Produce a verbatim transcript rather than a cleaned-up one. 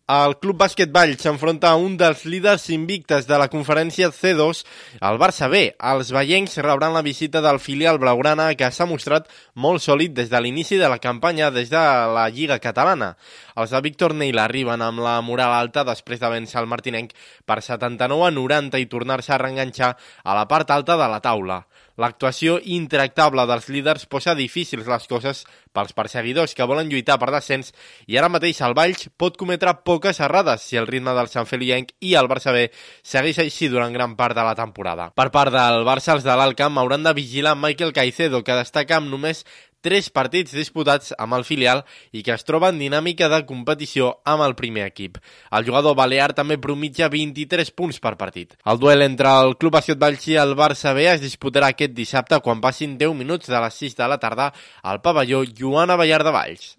El Club Bàsquet Valls s'enfronta a un dels líders invictes de la conferència C dos, el Barça B. Els veiencs rebran la visita del filial blaugrana, que s'ha mostrat molt sòlid des de l'inici de la campanya des de la Lliga Catalana. Els de Víctor Neyla arriben amb la moral alta després de vèncer el martinenc per setanta-nou a noranta i tornar-se a reenganxar a la part alta de la taula. L'actuació intractable dels líders posa difícils les coses pels perseguidors que volen lluitar per descens, i ara mateix el Valls pot cometre poques errades si el ritme del santfelienc i el Barça B segueix així durant gran part de la temporada. Per part del Barça, els de l'Alt Camp hauran de vigilar Michael Caicedo, que destaca amb només tres partits disputats amb el filial i que es troba en dinàmica de competició amb el primer equip. El jugador balear també promitja vint-i-tres punts per partit. El duel entre el Club Bàsquet Valls i el Barça B es disputarà aquest dissabte quan passin deu minuts de les sis de la tarda al pavelló Joan Abellar de Valls.